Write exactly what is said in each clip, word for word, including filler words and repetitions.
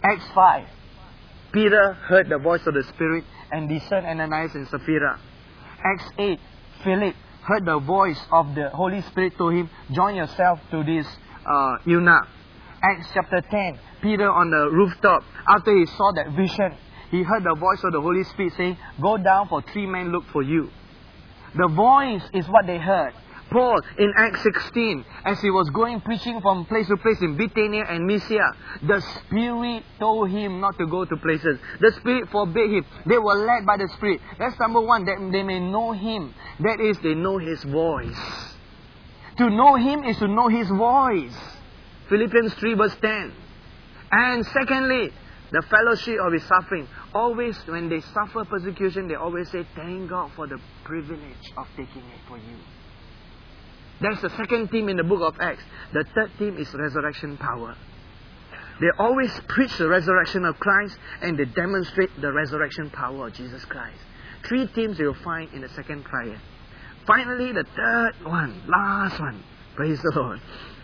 Acts five. Peter heard the voice of the Spirit and discerned Ananias and Sapphira. Acts eight. Philip heard the voice of the Holy Spirit told him, join yourself to this uh, eunuch. Acts chapter ten. Peter on the rooftop, after he saw that vision, he heard the voice of the Holy Spirit saying, go down for three men look for you. The voice is what they heard. Paul in Acts sixteen, as he was going preaching from place to place in Bithynia and Mysia, the Spirit told him not to go to places. The Spirit forbade him. They were led by the Spirit. That's number one, that they may know Him. That is, they know His voice. To know Him is to know His voice. Philippians three verse ten. And secondly, the fellowship of His suffering. Always when they suffer persecution, they always say, thank God for the privilege of taking it for you. That's the second theme in the book of Acts. The third theme is resurrection power. They always preach the resurrection of Christ and they demonstrate the resurrection power of Jesus Christ. Three themes you will find in the second prayer. Finally, the third one, last one. Praise the Lord.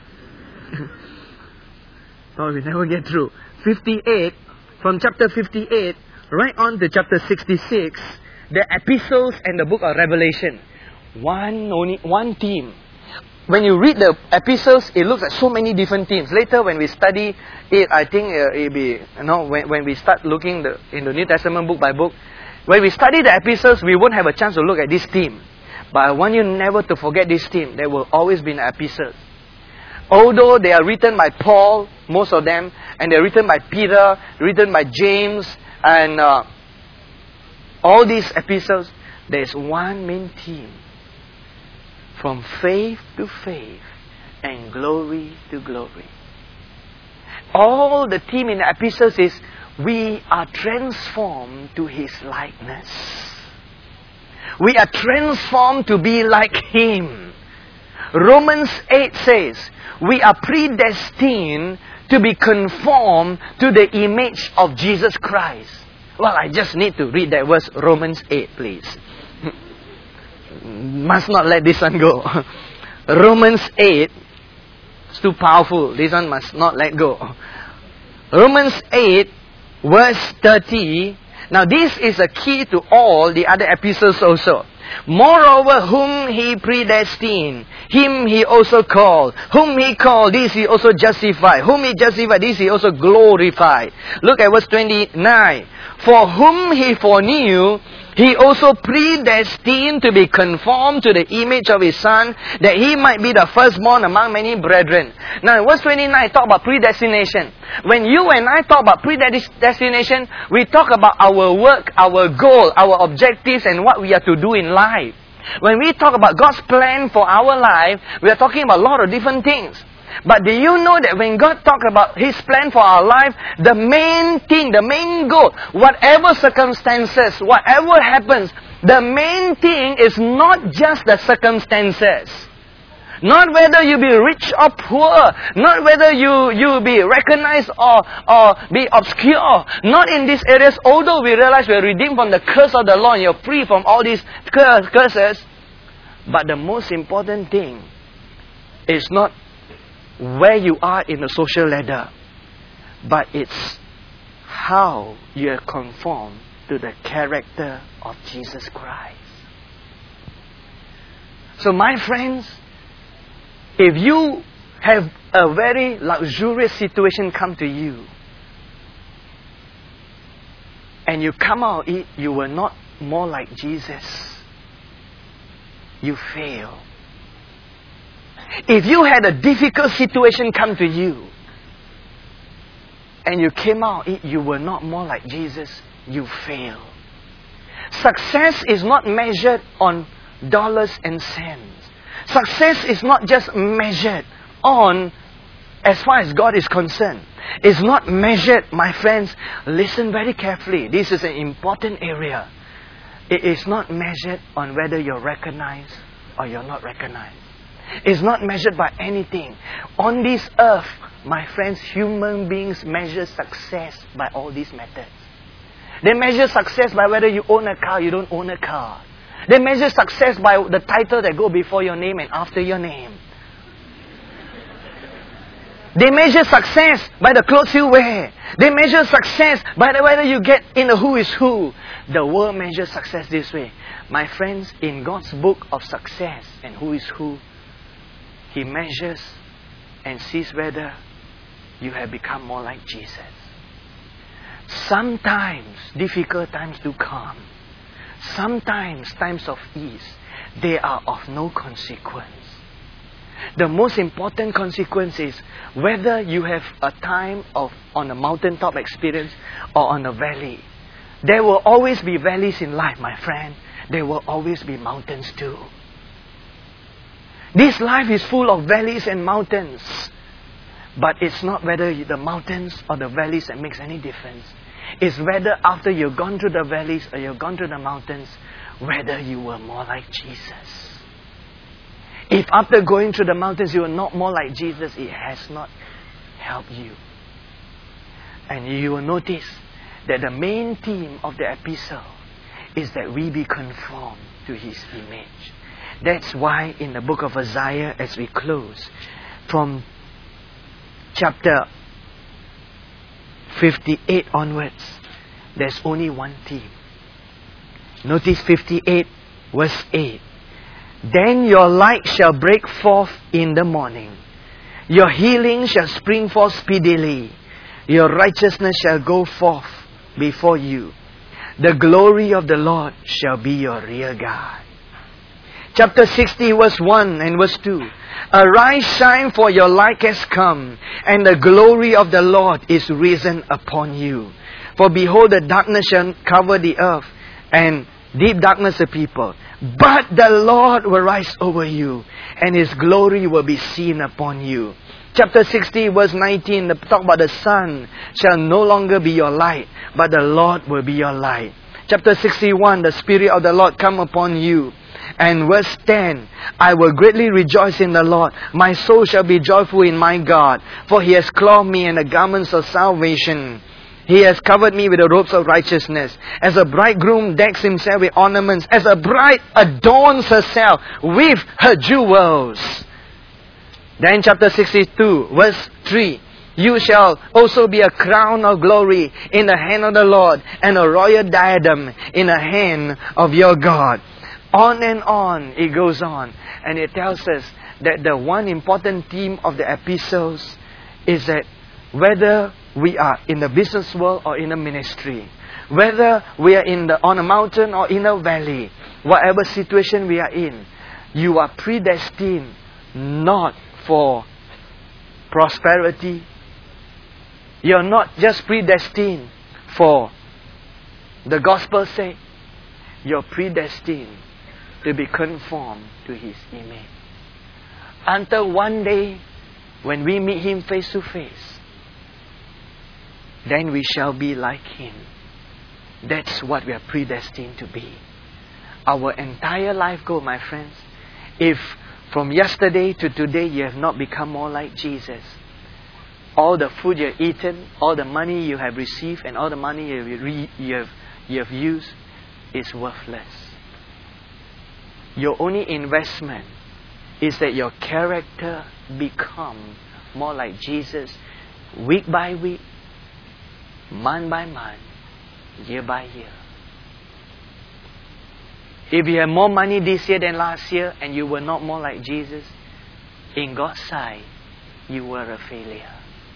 Oh, we never get through. fifty-eight, from chapter fifty-eight, right on to chapter sixty-six, the epistles and the book of Revelation. One only one theme. When you read the epistles, it looks at so many different themes. Later, when we study it, I think uh, it'll be, you know, when, when we start looking the, in the New Testament book by book, when we study the epistles, we won't have a chance to look at this theme. But I want you never to forget this theme. There will always be an epistles. Although they are written by Paul, most of them, and they're written by Peter, written by James, and uh, all these epistles, there's one main theme. From faith to faith and glory to glory. All the theme in the epistles is we are transformed to His likeness. We are transformed to be like Him. Romans eight says, we are predestined to be conformed to the image of Jesus Christ. Well, I just need to read that verse, Romans eight, please. Must not let this one go. Romans eight, it's too powerful. This one must not let go. Romans eight, verse thirty. Now this is a key to all the other epistles also. Moreover, whom He predestined, Him He also called. Whom He called, this He also justified. Whom He justified, this He also glorified. Look at verse twenty-nine. For whom He foreknew, He also predestined to be conformed to the image of His Son, that He might be the firstborn among many brethren. Now, in verse twenty-nine, talk about predestination. When you and I talk about predestination, we talk about our work, our goal, our objectives, and what we are to do in life. When we talk about God's plan for our life, we are talking about a lot of different things. But do you know that when God talks about His plan for our life, the main thing, the main goal, whatever circumstances, whatever happens, the main thing is not just the circumstances. Not whether you be rich or poor. Not whether you, you be recognized or, or be obscure. Not in these areas, although we realize we are redeemed from the curse of the law and you're free from all these curses. But the most important thing is not where you are in the social ladder, but it's how you are conformed to the character of Jesus Christ. So my friends, if you have a very luxurious situation come to you, and you come out of it, you were not more like Jesus, you fail. If you had a difficult situation come to you, and you came out, you were not more like Jesus, you fail. Success is not measured on dollars and cents. Success is not just measured on, as far as God is concerned. It's not measured, my friends, listen very carefully. This is an important area. It is not measured on whether you're recognized or you're not recognized. It's not measured by anything. On this earth, my friends, human beings measure success by all these methods. They measure success by whether you own a car, you don't own a car. They measure success by the title that go before your name and after your name. They measure success by the clothes you wear. They measure success by the whether you get in the who is who. The world measures success this way. My friends, in God's book of success and who is who, He measures and sees whether you have become more like Jesus. Sometimes difficult times do come. Sometimes times of ease, they are of no consequence. The most important consequence is whether you have a time of on a mountaintop experience or on a valley. There will always be valleys in life, my friend. There will always be mountains too. This life is full of valleys and mountains. But it's not whether the mountains or the valleys that makes any difference. It's whether after you've gone through the valleys or you've gone through the mountains, whether you were more like Jesus. If after going through the mountains you are not more like Jesus, it has not helped you. And you will notice that the main theme of the epistle is that we be conformed to His image. That's why in the book of Isaiah, as we close, from chapter fifty-eight onwards, there's only one theme. Notice fifty-eight verse eight. Then your light shall break forth in the morning. Your healing shall spring forth speedily. Your righteousness shall go forth before you. The glory of the Lord shall be your rear guard. Chapter sixty verse one and verse two. Arise, shine, for your light has come, and the glory of the Lord is risen upon you. For behold, the darkness shall cover the earth, and deep darkness the people. But the Lord will rise over you, and His glory will be seen upon you. Chapter sixty verse nineteen, the talk about the sun shall no longer be your light, but the Lord will be your light. Chapter sixty-one, the Spirit of the Lord come upon you. And verse ten, I will greatly rejoice in the Lord. My soul shall be joyful in my God. For He has clothed me in the garments of salvation. He has covered me with the robes of righteousness. As a bridegroom decks himself with ornaments, as a bride adorns herself with her jewels. Then chapter sixty-two, verse three. You shall also be a crown of glory in the hand of the Lord, and a royal diadem in the hand of your God. On and on it goes on. And it tells us that the one important theme of the epistles is that whether we are in the business world or in the ministry, whether we are in the on a mountain or in a valley, whatever situation we are in, you are predestined not for prosperity. You're not just predestined for the gospel's sake. You're predestined to be conformed to His image. Until one day, when we meet Him face to face, then we shall be like Him. That's what we are predestined to be. Our entire life goal, my friends, if from yesterday to today you have not become more like Jesus, all the food you have eaten, all the money you have received, and all the money you have, re- you have, you have used is worthless. Your only investment is that your character become more like Jesus week by week, month by month, year by year. If you have more money this year than last year and you were not more like Jesus, in God's sight, you were a failure.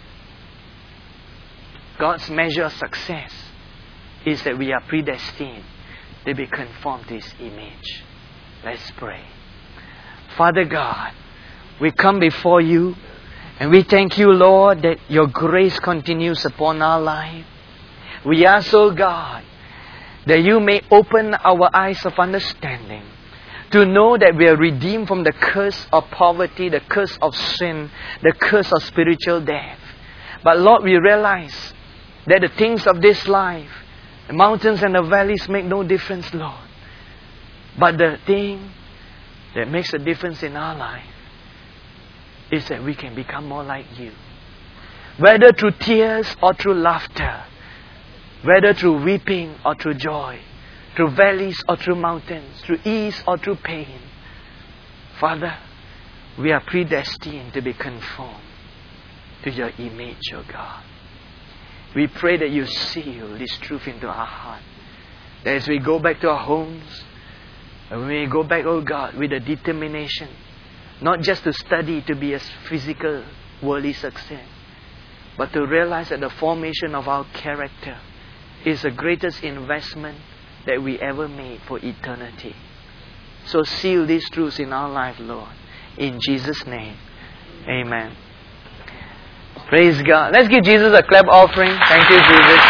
God's measure of success is that we are predestined to be conformed to His image. Let's pray. Father God, we come before You and we thank You, Lord, that Your grace continues upon our life. We ask, oh God, that You may open our eyes of understanding to know that we are redeemed from the curse of poverty, the curse of sin, the curse of spiritual death. But Lord, we realize that the things of this life, the mountains and the valleys, make no difference, Lord. But the thing that makes a difference in our life is that we can become more like You. Whether through tears or through laughter, whether through weeping or through joy, through valleys or through mountains, through ease or through pain. Father, we are predestined to be conformed to your image, O God. We pray that you seal this truth into our heart. That as we go back to our homes, and when we go back, oh God, with a determination, not just to study to be a physical, worldly success, but to realize that the formation of our character is the greatest investment that we ever made for eternity. So seal these truths in our life, Lord. In Jesus' name, amen. Praise God. Let's give Jesus a clap offering. Thank you, Jesus.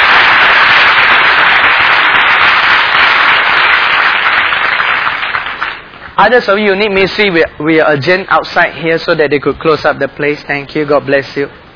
Others of you who need ministry, we, we are urgent outside here so that they could close up the place. Thank you. God bless you.